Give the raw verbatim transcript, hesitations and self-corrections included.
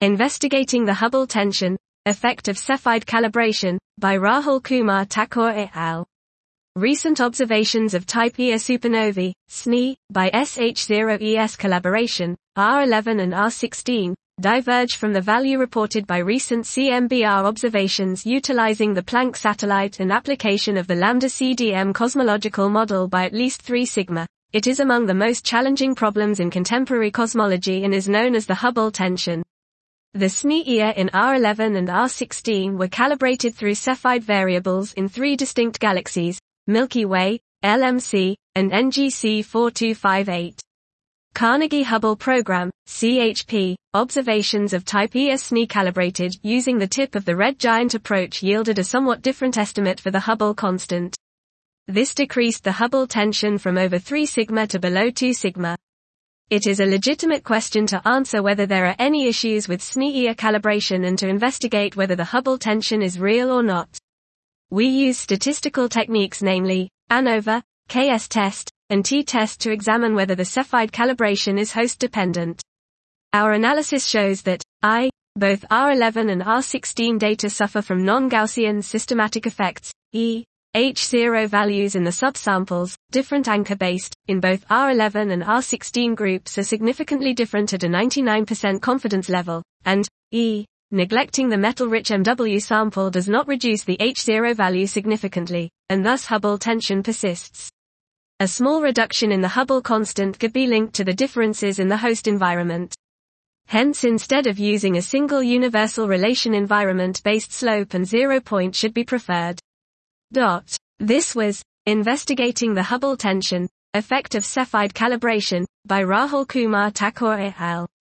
Investigating the Hubble Tension, Effect of Cepheid Calibration, by Rahul Kumar Thakur et al. Recent observations of Type Ia supernovae, S N I, by S H zero E S collaboration, R eleven and R sixteen, diverge from the value reported by recent C M B R observations utilizing the Planck satellite and application of the lambda C D M cosmological model by at least three sigma. It is among the most challenging problems in contemporary cosmology and is known as the Hubble tension. The S N I Ia in R eleven and R sixteen were calibrated through Cepheid variables in three distinct galaxies, Milky Way, L M C, and N G C four two five eight. Carnegie Hubble Program, C H P, observations of Type Ia S N I calibrated using the tip of the red giant approach yielded a somewhat different estimate for the Hubble constant. This decreased the Hubble tension from over three sigma to below two sigma. It is a legitimate question to answer whether there are any issues with S N I Ia calibration and to investigate whether the Hubble tension is real or not. We use statistical techniques namely, ANOVA, K-S-test, and T-test to examine whether the Cepheid calibration is host-dependent. Our analysis shows that, I, both R eleven and R sixteen data suffer from non-Gaussian systematic effects, E, H zero values in the subsamples, different anchor-based, in both R eleven and R sixteen groups are significantly different at a ninety-nine percent confidence level, and, E, neglecting the metal-rich M W sample does not reduce the H zero value significantly, and thus Hubble tension persists. A small reduction in the Hubble constant could be linked to the differences in the host environment. Hence, instead of using a single universal relation environment-based slope and zero point should be preferred. Dot. This was Investigating the Hubble Tension, Effect of Cepheid Calibration, by Rahul Kumar Thakur et al.